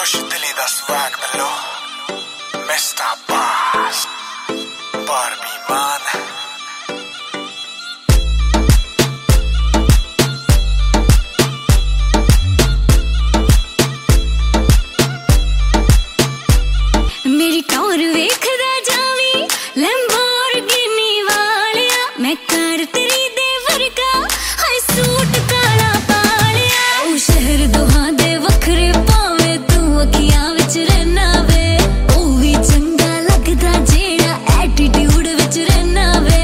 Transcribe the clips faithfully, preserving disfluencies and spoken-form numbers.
Push Dilly the swag below Mister Boss Barbie man मेरी टौर वेखदा जावी लैम्बोर्गिनी वालिया मैं कर तेरी देवर का हाय सूट काला पालिया ओ शहर दोहां दे वखरे पावे तू अखियां विच रहना वे ओ भी चंगा लगदा जेड़ा एटीट्यूड विच रहना वे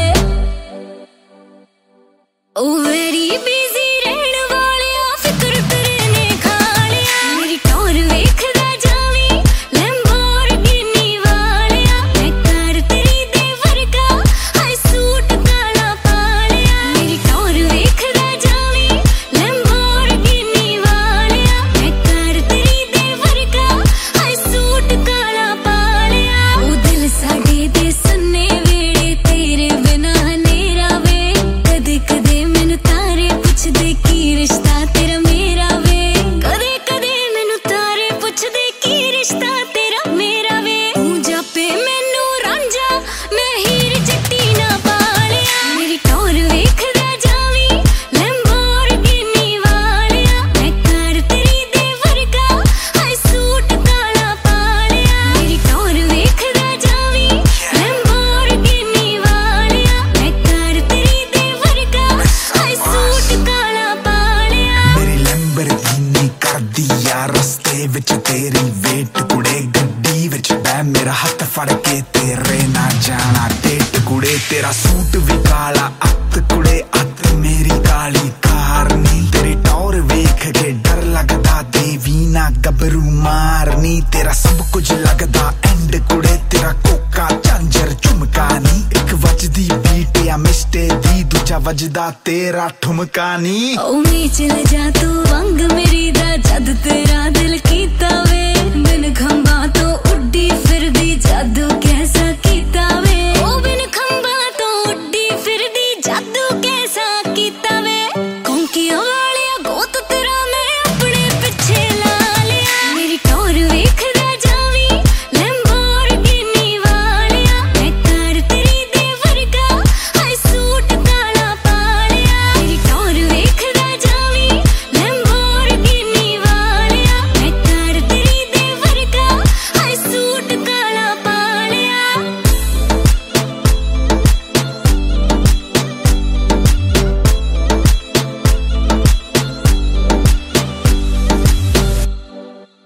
ओ वेरी बिजी रहण वालिया फिकर तेरे ने खा लिया मेरी टौर वेखदा रस्ते विच तेरी वेट कुड़े गड्डी विच बै मेरा हथ फड़ के तेरे ना जाना टेट कुड़े तेरा सूट भी काला अत कुड़े अत मेरी काली कारनी तेरी टौर वेख के डर लगदा देवी ना गबरू मारनी तेरा सब कुछ लगदा एंड कुड़े तेरा कोका झांझर झुमका नी एक वजदी बीट या मिस्टे दी दूजा वजदा तेरा ठुमका नी ओ मैं चल जा तू वंग मेरी